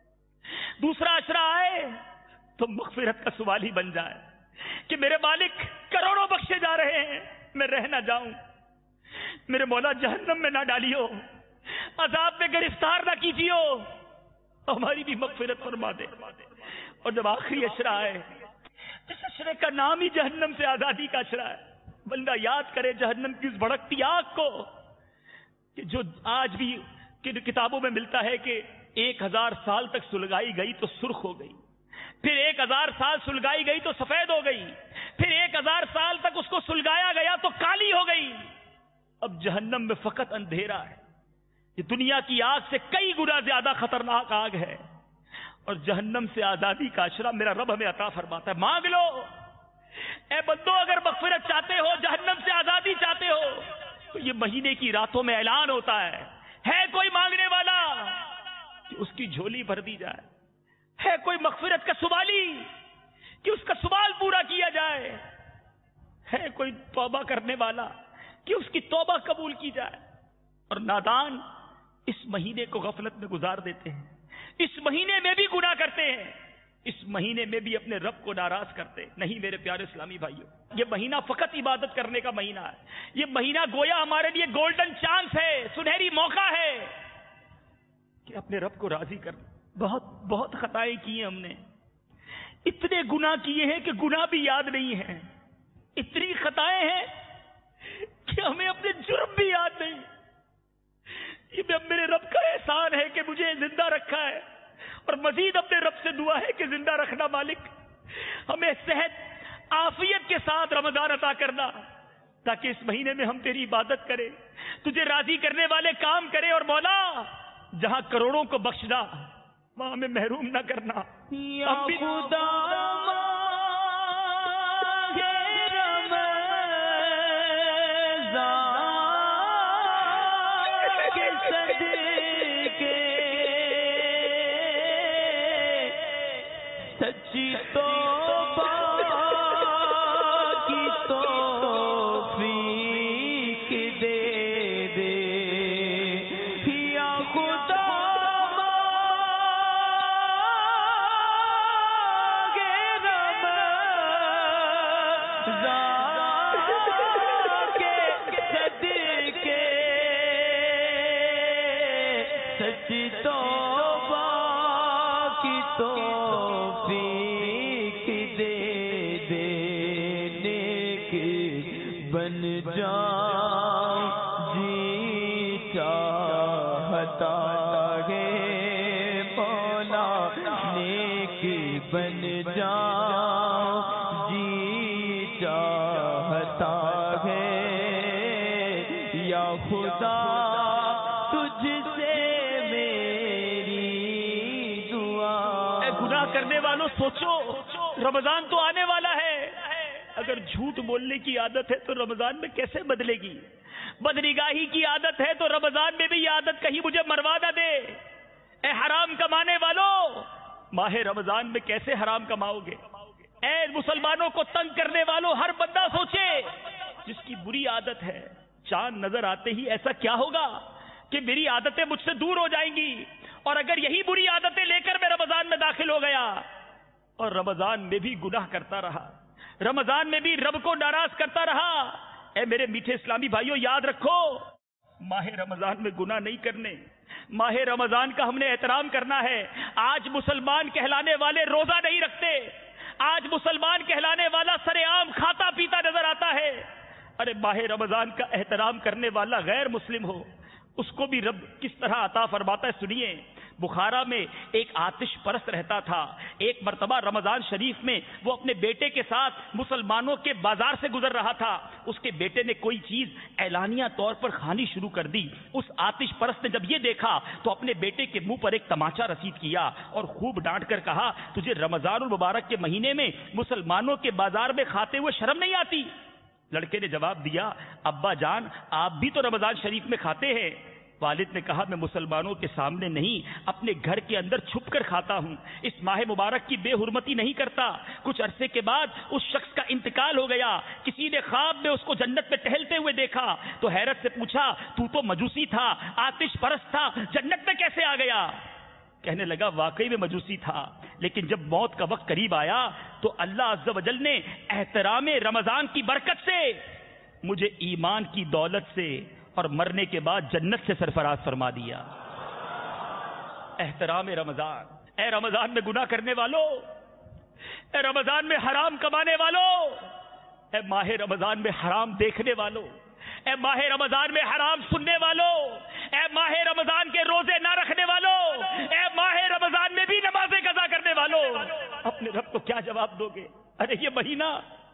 دوسرا عشرہ آئے تو مغفرت کا سوال ہی بن جائے کہ میرے مالک کروڑوں بخشے جا رہے ہیں، میں رہ نہ جاؤں، میرے مولا جہنم میں نہ ڈالیو، عذاب میں گرفتار نہ کیجیو، ہماری بھی مغفرت فرما دے۔ اور جب آخری عشرہ آئے، جس عشرے کا نام ہی جہنم سے آزادی کا عشرہ ہے، بندہ یاد کرے جہنم کی اس بھڑکتی آگ کو کہ جو آج بھی کتابوں میں ملتا ہے کہ ایک ہزار سال تک سلگائی گئی تو سرخ ہو گئی، پھر ایک ہزار سال سلگائی گئی تو سفید ہو گئی، پھر ایک ہزار سال تک اس کو سلگایا گیا تو کالی ہو گئی۔ اب جہنم میں فقط اندھیرا ہے۔ یہ دنیا کی آگ سے کئی گنا زیادہ خطرناک آگ ہے، اور جہنم سے آزادی کا اشرا میرا رب ہمیں عطا فرماتا ہے۔ مانگ لو اے بندو، اگر مغفرت چاہتے ہو، جہنم سے آزادی چاہتے ہو، تو یہ مہینے کی راتوں میں اعلان ہوتا ہے ہے کوئی مانگنے والا کہ اس کی جھولی بھر دی جائے، ہے کوئی مغفرت کا سوالی کہ اس کا سوال پورا کیا جائے، ہے کوئی توبہ کرنے والا کہ اس کی توبہ قبول کی جائے۔ اور نادان اس مہینے کو غفلت میں گزار دیتے ہیں، اس مہینے میں بھی گناہ کرتے ہیں، اس مہینے میں بھی اپنے رب کو ناراض کرتے۔ نہیں میرے پیارے اسلامی بھائیوں، یہ مہینہ فقط عبادت کرنے کا مہینہ ہے۔ یہ مہینہ گویا ہمارے لیے گولڈن چانس ہے، سنہری موقع ہے کہ اپنے رب کو راضی کر۔ بہت بہت خطائیں کی ہیں ہم نے، اتنے گناہ کیے ہیں کہ گناہ بھی یاد نہیں ہیں، اتنی خطائیں ہیں کہ ہمیں اپنے جرم بھی یاد نہیں۔ یہ میرے رب کا احسان ہے کہ مجھے زندہ رکھا ہے، اور مزید اپنے رب سے دعا ہے کہ زندہ رکھنا مالک، ہمیں صحت عافیت کے ساتھ رمضان عطا کرنا، تاکہ اس مہینے میں ہم تیری عبادت کریں، تجھے راضی کرنے والے کام کریں، اور مولا جہاں کروڑوں کو بخشنا وہاں ہمیں محروم نہ کرنا۔ یا خدا سچی توبہ کی توفیق دے دے، یا خدا سچی توبہ کی توفیق دے دے، نیک بن جاؤں جی چاہتا ہے مولا، نیک بن جاؤں جی چاہتا ہے، یا خدا تجھ سے کرنے والوں سوچو، رمضان تو آنے والا ہے۔ اگر جھوٹ بولنے کی عادت ہے تو رمضان میں کیسے بدلے گی؟ بدنگاہی کی عادت ہے تو رمضان میں بھی یہ عادت کہیں مجھے مروا نہ دے۔ اے حرام کمانے والوں، ماہ رمضان میں کیسے حرام کماؤ گے؟ اے مسلمانوں کو تنگ کرنے والوں، ہر بندہ سوچے جس کی بری عادت ہے، چاند نظر آتے ہی ایسا کیا ہوگا کہ میری عادتیں مجھ سے دور ہو جائیں گی، اور اگر یہی بری عادتیں لے کر میں رمضان میں داخل ہو گیا اور رمضان میں بھی گناہ کرتا رہا، رمضان میں بھی رب کو ناراض کرتا رہا، اے میرے میٹھے اسلامی بھائیوں یاد رکھو، ماہ رمضان میں گناہ نہیں کرنے، ماہ رمضان کا ہم نے احترام کرنا ہے۔ آج مسلمان کہلانے والے روزہ نہیں رکھتے، آج مسلمان کہلانے والا سر عام کھاتا پیتا نظر آتا ہے۔ ارے ماہ رمضان کا احترام کرنے والا غیر مسلم ہو، اس کو بھی رب کس طرح عطا فرماتا ہے سنیے۔ بخارا میں ایک آتش پرست رہتا تھا، ایک مرتبہ رمضان شریف میں وہ اپنے بیٹے کے ساتھ مسلمانوں کے بازار سے گزر رہا تھا، اس کے بیٹے نے کوئی چیز اعلانیہ طور پر کھانی شروع کر دی۔ اس آتش پرست نے جب یہ دیکھا تو اپنے بیٹے کے منہ پر ایک تماچا رسید کیا اور خوب ڈانٹ کر کہا، تجھے رمضان المبارک کے مہینے میں مسلمانوں کے بازار میں کھاتے ہوئے شرم نہیں آتی؟ لڑکے نے جواب دیا، ابا جان آپ بھی تو رمضان شریف میں کھاتے ہیں۔ والد نے کہا، میں مسلمانوں کے سامنے نہیں، اپنے گھر کے اندر چھپ کر کھاتا ہوں، اس ماہ مبارک کی بے حرمتی نہیں کرتا۔ کچھ عرصے کے بعد اس شخص کا انتقال ہو گیا، کسی نے خواب میں اس کو جنت میں ٹہلتے ہوئے دیکھا تو حیرت سے پوچھا، تو تو مجوسی تھا، آتش پرست تھا، جنت میں کیسے آ گیا؟ کہنے لگا، واقعی میں مجوسی تھا، لیکن جب موت کا وقت قریب آیا تو اللہ عز و جل نے احترام رمضان کی برکت سے مجھے ایمان کی دولت سے اور مرنے کے بعد جنت سے سرفراز فرما دیا۔ احترام رمضان۔ اے رمضان میں گناہ کرنے والوں، اے رمضان میں حرام کمانے والوں، اے ماہ رمضان میں حرام دیکھنے والوں، اے ماہ رمضان میں حرام سننے والوں، اے ماہ رمضان کے روزے نہ رکھنے والوں، اے ماہ رمضان میں بھی نمازیں قضا کرنے والوں، اپنے رب کو کیا جواب دو گے؟ ارے یہ مہینہ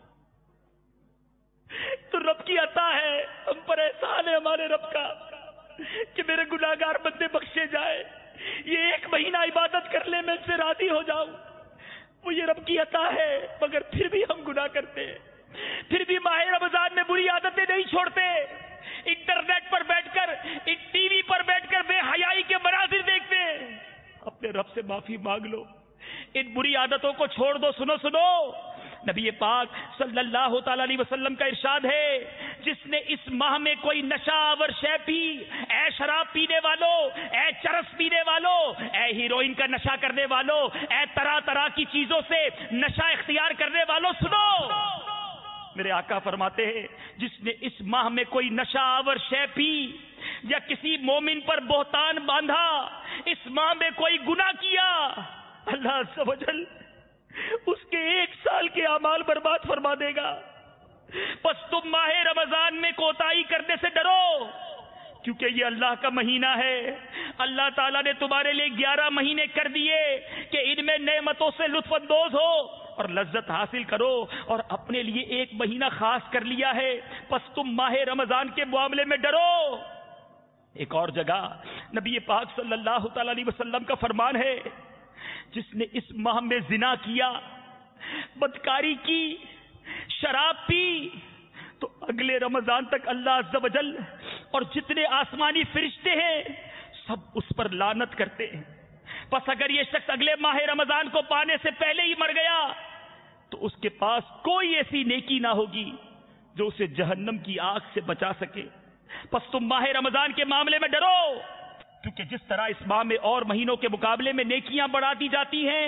تو رب کی عطا ہے، ہم پر احسان ہے ہمارے رب کا کہ میرے گناہگار بندے بخشے جائے، یہ ایک مہینہ عبادت کر لے میں اس سے راضی ہو جاؤں، وہ یہ رب کی عطا ہے، مگر پھر بھی ہم گناہ کرتے ہیں، پھر بھی ماہ رمضان میں بری عادتیں نہیں چھوڑتے، انٹرنیٹ پر بیٹھ کر، ایک ٹی وی پر بیٹھ کر بے حیائی کے مناظر دیکھتے ہیں۔ اپنے رب سے معافی مانگ لو، ان بری عادتوں کو چھوڑ دو۔ سنو سنو نبی پاک صلی اللہ تعالی علیہ وسلم کا ارشاد ہے، جس نے اس ماہ میں کوئی نشہ آور شے پی، اے شراب پینے والوں، اے چرس پینے والوں، اے ہیروئن کا نشہ کرنے والوں، اے طرح طرح کی چیزوں سے نشہ اختیار کرنے والوں، سنو میرے آقا فرماتے ہیں، جس نے اس ماہ میں کوئی نشہ آور شے پی یا کسی مومن پر بہتان باندھا، اس ماہ میں کوئی گناہ کیا، اللہ عز و جل اس کے ایک سال کے اعمال برباد فرما دے گا۔ پس تم ماہ رمضان میں کوتاہی کرنے سے ڈرو، کیونکہ یہ اللہ کا مہینہ ہے۔ اللہ تعالیٰ نے تمہارے لیے گیارہ مہینے کر دیے کہ ان میں نعمتوں سے لطف اندوز ہو اور لذت حاصل کرو، اور اپنے لیے ایک مہینہ خاص کر لیا ہے، پس تم ماہ رمضان کے معاملے میں ڈرو۔ ایک اور جگہ نبی پاک صلی اللہ تعالی علیہ وسلم کا فرمان ہے، جس نے اس ماہ میں زنا کیا، بدکاری کی، شراب پی، تو اگلے رمضان تک اللہ عز و جل اور جتنے آسمانی فرشتے ہیں سب اس پر لعنت کرتے ہیں۔ پس اگر یہ شخص اگلے ماہ رمضان کو پانے سے پہلے ہی مر گیا تو اس کے پاس کوئی ایسی نیکی نہ ہوگی جو اسے جہنم کی آگ سے بچا سکے۔ پس تم ماہ رمضان کے معاملے میں ڈرو، کیونکہ جس طرح اس ماہ میں اور مہینوں کے مقابلے میں نیکیاں بڑھا دی جاتی ہیں،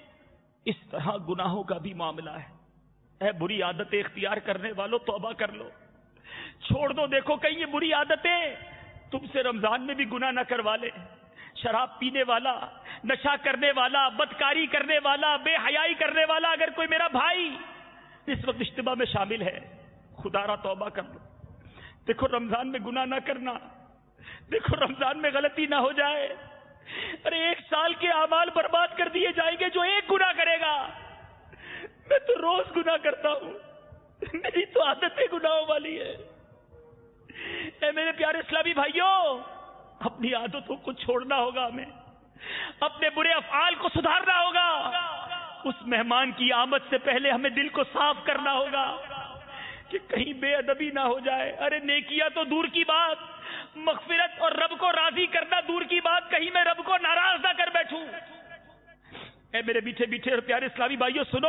اس طرح گناہوں کا بھی معاملہ ہے۔ اے بری عادتیں اختیار کرنے والوں، توبہ کر لو، چھوڑ دو۔ دیکھو کہیں یہ بری عادتیں تم سے رمضان میں بھی گناہ نہ کروا لے۔ شراب پینے والا، نشہ کرنے والا، بدکاری کرنے والا، بے حیائی کرنے والا اگر کوئی میرا بھائی اس وقت اجتماع میں شامل ہے، خدا را توبہ کر لو۔ دیکھو رمضان میں گناہ نہ کرنا، دیکھو رمضان میں غلطی نہ ہو جائے۔ ارے ایک سال کے اعمال برباد کر دیے جائیں گے جو ایک گناہ کرے گا۔ میں تو روز گناہ کرتا ہوں، میری تو عادت گناہوں والی ہے۔ اے میرے پیارے اسلامی بھائیوں، اپنی عادتوں کو چھوڑنا ہوگا، ہمیں اپنے برے افعال کو سدھارنا ہوگا۔ اس مہمان کی آمد سے پہلے ہمیں دل کو صاف کرنا ہوگا کہ کہیں بے ادبی نہ ہو جائے۔ ارے نیکیاں تو دور کی بات، مغفرت اور رب کو راضی کرنا دور کی بات، کہیں میں رب کو ناراض نہ کر بیٹھوں۔ اے میرے میٹھے میٹھے اور پیارے اسلامی بھائیوں، سنو،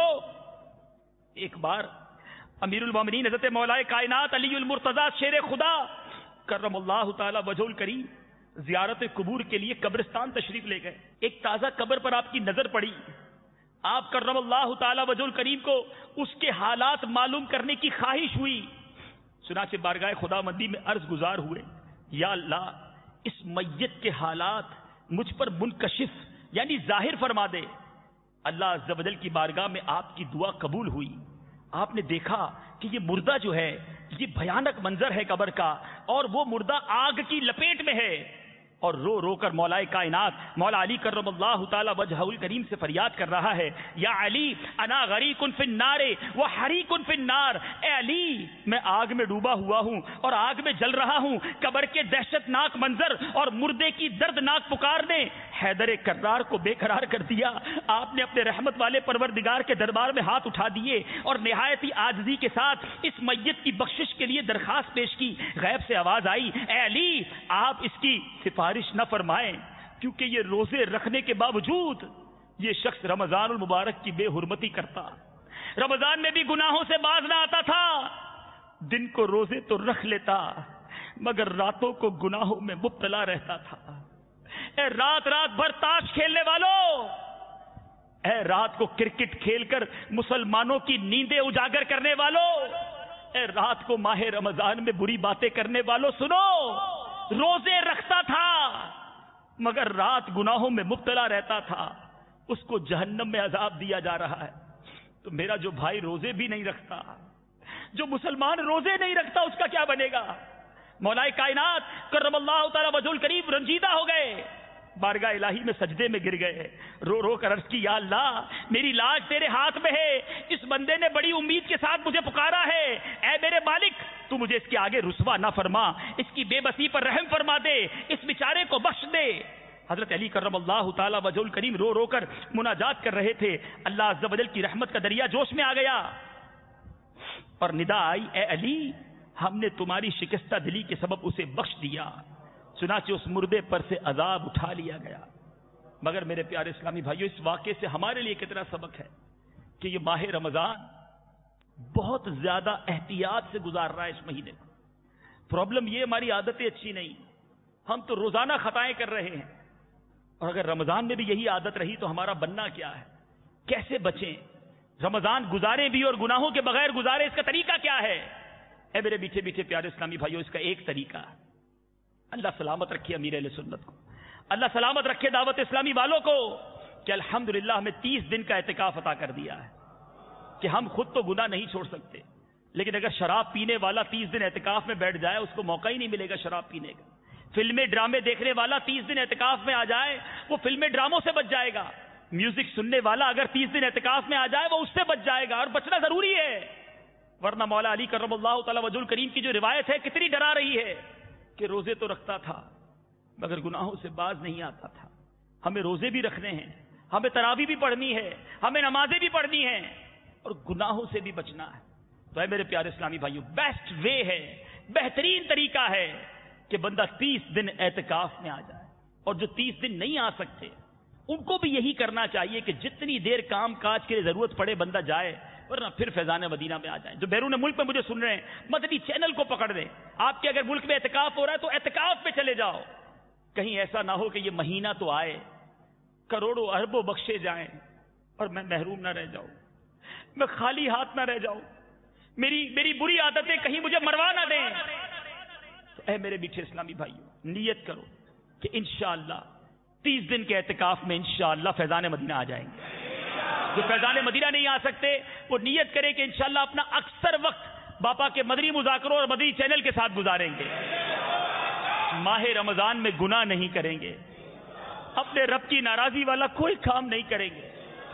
ایک بار امیر المومنین حضرت مولا کائنات علی المرتضیٰ شیر خدا کرم اللہ تعالی وجہ الکریم زیارت قبور کے لیے قبرستان تشریف لے گئے۔ ایک تازہ قبر پر آپ کی نظر پڑی، آپ کرم اللہ تعالی وجہ الکریم کو اس کے حالات معلوم کرنے کی خواہش ہوئی۔ چنانچہ بارگاہ خدا مندی میں عرض گزار ہوئے، یا اللہ اس میت کے حالات مجھ پر منکشف یعنی ظاہر فرما دے۔ اللہ عز و جل کی بارگاہ میں آپ کی دعا قبول ہوئی۔ آپ نے دیکھا کہ یہ مردہ جو ہے، یہ بھیانک منظر ہے قبر کا، اور وہ مردہ آگ کی لپیٹ میں ہے، اور رو رو کر مولا کائنات مولا علی کرم اللہ تعالی وجہ الکریم سے فریاد کر رہا ہے، یا علی انا غریق فی النار و حریق فی النار، اے علی میں آگ میں ڈوبا ہوا ہوں اور آگ میں جل رہا ہوں۔ قبر کے دہشت ناک منظر اور مردے کی دردناک پکار نے حیدر کرار کو بے قرار کر دیا۔ آپ نے اپنے رحمت والے پروردگار کے دربار میں ہاتھ اٹھا دیے اور نہایت ہی عاجزی کے ساتھ اس میت کی بخشش کے لیے درخواست پیش کی۔ غیب سے آواز آئی، اے علی آپ اس کی سفارش نہ فرمائیں، کیونکہ یہ روزے رکھنے کے باوجود یہ شخص رمضان المبارک کی بے حرمتی کرتا، رمضان میں بھی گناہوں سے باز نہ آتا تھا، دن کو روزے تو رکھ لیتا مگر راتوں کو گناہوں میں مبتلا رہتا تھا۔ اے رات رات بھر تاش کھیلنے والوں، اے رات کو کرکٹ کھیل کر مسلمانوں کی نیندیں اجاگر کرنے والوں، اے رات کو ماہ رمضان میں بری باتیں کرنے والوں، سنو، روزے رکھتا تھا مگر رات گناہوں میں مبتلا رہتا تھا، اس کو جہنم میں عذاب دیا جا رہا ہے۔ تو میرا جو بھائی روزے بھی نہیں رکھتا، جو مسلمان روزے نہیں رکھتا اس کا کیا بنے گا؟ مولا کائنات کرم اللہ تعالی وجہ الکریم رنجیدہ ہو گئے، بارگاہ الہی میں سجدے میں گر گئے، رو رو کر عرض کی یا اللہ میری لاج تیرے ہاتھ میں ہے، اس بندے نے بڑی امید کے ساتھ مجھے پکارا ہے، اے میرے مالک تو مجھے اس کے آگے رسوا نہ فرما، اس کی بے بسی پر رحم فرما دے، اس بیچارے کو بخش دے۔ حضرت علی کرم اللہ تعالی وجہ الکریم رو رو کر مناجات کر رہے تھے، اللہ عز و جل کی رحمت کا دریا جوش میں آ گیا اور ندا آئی، اے علی ہم نے تمہاری شکستہ دلی کے سبب اسے بخش دیا، چنانچہ اس مردے پر سے عذاب اٹھا لیا گیا۔ مگر میرے پیارے اسلامی بھائیوں، اس واقعے سے ہمارے لیے کتنا سبق ہے کہ یہ ماہ رمضان بہت زیادہ احتیاط سے گزار رہا ہے اس مہینے کو۔ پرابلم یہ ہماری عادتیں اچھی نہیں، ہم تو روزانہ خطائیں کر رہے ہیں، اور اگر رمضان میں بھی یہی عادت رہی تو ہمارا بننا کیا ہے؟ کیسے بچیں؟ رمضان گزارے بھی اور گناہوں کے بغیر گزارے، اس کا طریقہ کیا ہے؟ اے میرے میٹھے میٹھے پیارے اسلامی بھائیوں، اس کا ایک طریقہ ہے، اللہ سلامت رکھے امیر اہل سنت کو، اللہ سلامت رکھے دعوت اسلامی والوں کو، کہ الحمدللہ ہمیں تیس دن کا اعتکاف عطا کر دیا ہے کہ ہم خود تو گناہ نہیں چھوڑ سکتے، لیکن اگر شراب پینے والا تیس دن اعتکاف میں بیٹھ جائے اس کو موقع ہی نہیں ملے گا شراب پینے کا۔ فلمیں ڈرامے دیکھنے والا تیس دن اعتکاف میں آ جائے وہ فلمیں ڈراموں سے بچ جائے گا، میوزک سننے والا اگر تیس دن اعتکاف میں آ جائے وہ اس سے بچ جائے گا، اور بچنا ضروری ہے، ورنہ مولا علی کرم اللہ تعالی وجہ الکریم کی جو روایت ہے کتنی ڈرا رہی ہے کہ روزے تو رکھتا تھا مگر گناہوں سے باز نہیں آتا تھا۔ ہمیں روزے بھی رکھنے ہیں، ہمیں تراویح بھی پڑھنی ہے، ہمیں نمازیں بھی پڑھنی ہیں، اور گناہوں سے بھی بچنا ہے۔ تو اے میرے پیارے اسلامی بھائیوں، بیسٹ وے ہے، بہترین طریقہ ہے کہ بندہ تیس دن اعتکاف میں آ جائے، اور جو تیس دن نہیں آ سکتے ان کو بھی یہی کرنا چاہیے کہ جتنی دیر کام کاج کے لیے ضرورت پڑے بندہ جائے، ورنہ پھر فیضان مدینہ میں آ جائیں۔ جو بیرون ملک میں مجھے سن رہے ہیں مدنی چینل کو پکڑ دیں، آپ کے اگر ملک میں اعتکاف ہو رہا ہے تو اعتکاف پہ چلے جاؤ، کہیں ایسا نہ ہو کہ یہ مہینہ تو آئے، کروڑوں اربوں بخشے جائیں اور میں محروم نہ رہ جاؤں، میں خالی ہاتھ نہ رہ جاؤں، میری میری بری عادتیں کہیں مجھے مروا نہ دیں۔ تو اے میرے میٹھے اسلامی بھائیوں، نیت کرو کہ انشاءاللہ تیس دن کے اعتکاف میں انشاءاللہ فیضان مدینہ آ جائیں گے۔ جو فیضان مدینہ نہیں آ سکتے وہ نیت کرے کہ انشاءاللہ اپنا اکثر وقت باپا کے مدنی مذاکروں اور مدنی چینل کے ساتھ گزاریں گے، ماہ رمضان میں گناہ نہیں کریں گے، اپنے رب کی ناراضی والا کوئی کام نہیں کریں گے۔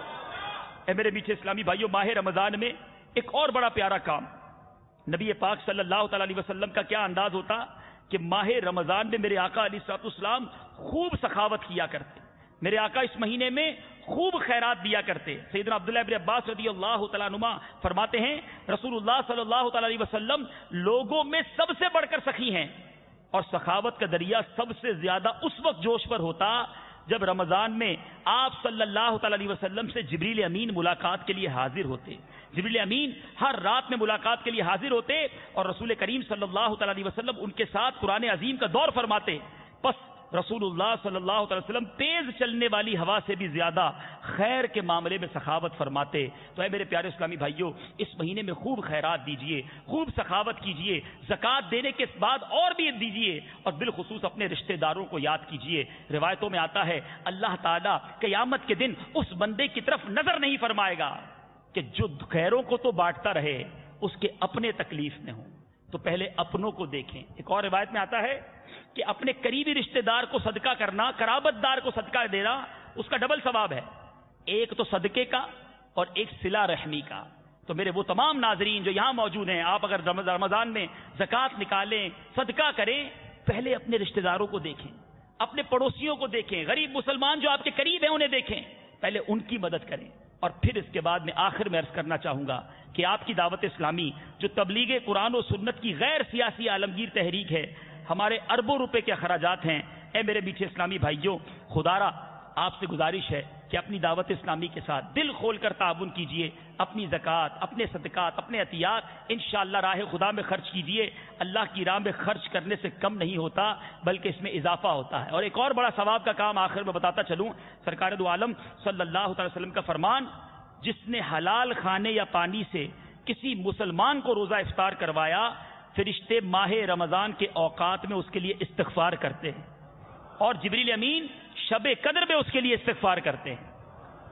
اے میرے میٹھے اسلامی بھائیوں، ماہ رمضان میں ایک اور بڑا پیارا کام، نبی پاک صلی اللہ تعالی علیہ وسلم کا کیا انداز ہوتا کہ ماہ رمضان میں میرے آقا علیہ الصلوۃ والسلام خوب سخاوت کیا کرتے، میرے آقا اس مہینے میں خوب خیرات دیا کرتے۔ سیدنا عبداللہ ابن عباس رضی اللہ تعالیٰ عنہما فرماتے ہیں رسول اللہ صلی اللہ تعالی علیہ وسلم لوگوں میں سب سے بڑھ کر سخی ہیں، اور سخاوت کا دریا سب سے زیادہ اس وقت جوش پر ہوتا جب رمضان میں آپ صلی اللہ تعالی علیہ وسلم سے جبریل امین ملاقات کے لیے حاضر ہوتے۔ جبریل امین ہر رات میں ملاقات کے لیے حاضر ہوتے اور رسول کریم صلی اللہ تعالی علیہ وسلم ان کے ساتھ قرآن عظیم کا دور فرماتے۔ پس رسول اللہ صلی اللہ علیہ وسلم تیز چلنے والی ہوا سے بھی زیادہ خیر کے معاملے میں سخاوت فرماتے۔ تو اے میرے پیارے اسلامی بھائیوں، اس مہینے میں خوب خیرات دیجئے، خوب سخاوت کیجئے، زکوٰۃ دینے کے بعد اور بھی دیجئے، اور بالخصوص اپنے رشتہ داروں کو یاد کیجئے۔ روایتوں میں آتا ہے اللہ تعالیٰ قیامت کے دن اس بندے کی طرف نظر نہیں فرمائے گا کہ جو غیروں کو تو بانٹتا رہے اس کے اپنے تکلیف میں ہوں، تو پہلے اپنوں کو دیکھیں۔ ایک اور روایت میں آتا ہے کہ اپنے قریبی رشتہ دار کو صدقہ کرنا، قرابت دار کو صدقہ دینا، اس کا ڈبل ثواب ہے، ایک تو صدقے کا اور ایک صلہ رحمی کا۔ تو میرے وہ تمام ناظرین جو یہاں موجود ہیں، آپ اگر رمضان میں زکوٰۃ نکالیں، صدقہ کریں، پہلے اپنے رشتہ داروں کو دیکھیں، اپنے پڑوسیوں کو دیکھیں، غریب مسلمان جو آپ کے قریب ہیں انہیں دیکھیں، پہلے ان کی مدد کریں، اور پھر اس کے بعد میں آخر میں عرض کرنا چاہوں گا کہ آپ کی دعوت اسلامی جو تبلیغ قرآن و سنت کی غیر سیاسی عالمگیر تحریک ہے، ہمارے اربوں روپے کے اخراجات ہیں۔ اے میرے میٹھے اسلامی بھائیوں، خدارا آپ سے گزارش ہے کہ اپنی دعوت اسلامی کے ساتھ دل کھول کر تعاون کیجئے، اپنی زکوٰۃ، اپنے صدقات، اپنے عطیات انشاءاللہ راہ خدا میں خرچ کیجئے۔ اللہ کی راہ میں خرچ کرنے سے کم نہیں ہوتا بلکہ اس میں اضافہ ہوتا ہے۔ اور ایک اور بڑا ثواب کا کام آخر میں بتاتا چلوں، سرکار دو عالم صلی اللہ تعالی وسلم کا فرمان، جس نے حلال کھانے یا پانی سے کسی مسلمان کو روزہ افطار کروایا، فرشتے ماہ رمضان کے اوقات میں اس کے لیے استغفار کرتے ہیں، اور جبریل امین شب قدر میں اس کے لیے استغفار کرتے ہیں۔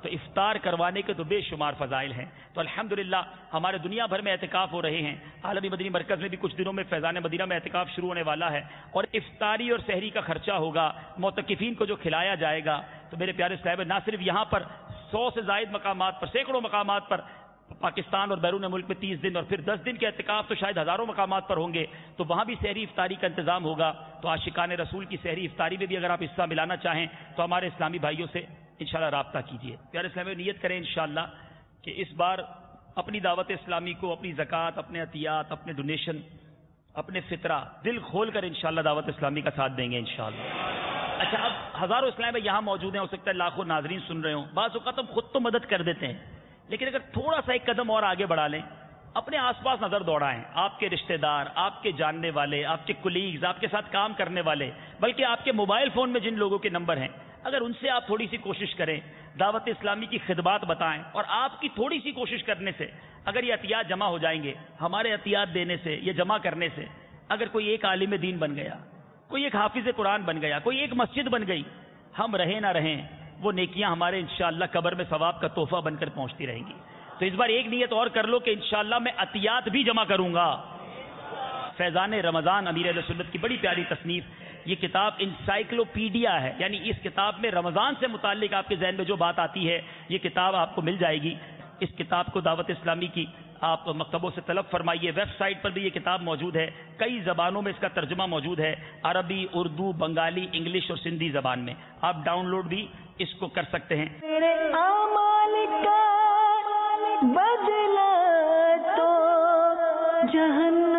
تو افطار کروانے کے تو بے شمار فضائل ہیں. تو الحمدللہ ہمارے دنیا بھر میں اعتکاف ہو رہے ہیں. عالمی مدنی مرکز میں بھی کچھ دنوں میں فیضان مدینہ میں اعتکاف شروع ہونے والا ہے اور افطاری اور سحری کا خرچہ ہوگا. معتکفین کو جو کھلایا جائے گا تو میرے پیارے صاحب نہ صرف یہاں پر سو سے زائد مقامات پر، سینکڑوں مقامات پر پاکستان اور بیرون ملک میں تیس دن اور پھر دس دن کے اعتکاف تو شاید ہزاروں مقامات پر ہوں گے، تو وہاں بھی سحری افطاری کا انتظام ہوگا. تو عاشقان رسول کی سحری افطاری میں بھی اگر آپ حصہ ملانا چاہیں تو ہمارے اسلامی بھائیوں سے انشاءاللہ رابطہ کیجیے. پیارے اسلامی نیت کریں انشاءاللہ کہ اس بار اپنی دعوت اسلامی کو، اپنی زکوٰۃ، اپنے عطیات، اپنے ڈونیشن، اپنے فطرہ دل کھول کر انشاءاللہ دعوت اسلامی کا ساتھ دیں گے انشاءاللہ. اچھا، اب ہزاروں اسلام بھائی یہاں موجود ہیں، ہو سکتا ہے لاکھوں ناظرین سن رہے ہوں. بعض اوقات ہم خود تو مدد کر دیتے ہیں، لیکن اگر تھوڑا سا ایک قدم اور آگے بڑھا لیں، اپنے آس پاس نظر دوڑائیں. آپ کے رشتہ دار، آپ کے جاننے والے، آپ کے کولیگز، آپ کے ساتھ کام کرنے والے، بلکہ آپ کے موبائل فون میں جن لوگوں کے نمبر ہیں، اگر ان سے آپ تھوڑی سی کوشش کریں، دعوت اسلامی کی خدمات بتائیں، اور آپ کی تھوڑی سی کوشش کرنے سے اگر یہ عطیات جمع ہو جائیں گے، ہمارے عطیات دینے سے، یہ جمع کرنے سے اگر کوئی ایک عالم دین بن گیا، کوئی ایک حافظ قرآن بن گیا، کوئی ایک مسجد بن گئی، ہم رہیں نہ رہیں، وہ نیکیاں ہمارے انشاءاللہ قبر میں ثواب کا تحفہ بن کر پہنچتی رہیں گی. تو اس بار ایک نیت اور کر لو کہ انشاءاللہ میں عطیات بھی جمع کروں گا. فیضان رمضان امیر اہل سنت کی بڑی پیاری تصنیف، یہ کتاب انسائکلوپیڈیا ہے، یعنی اس کتاب میں رمضان سے متعلق آپ کے ذہن میں جو بات آتی ہے یہ کتاب آپ کو مل جائے گی. اس کتاب کو دعوت اسلامی کی آپ مکتبوں سے طلب فرمائیے. ویب سائٹ پر بھی یہ کتاب موجود ہے، کئی زبانوں میں اس کا ترجمہ موجود ہے، عربی، اردو، بنگالی، انگلش اور سندھی زبان میں. آپ ڈاؤن لوڈ بھی اس کو کر سکتے ہیں. میرے اعمال کا بدلہ تو جہنم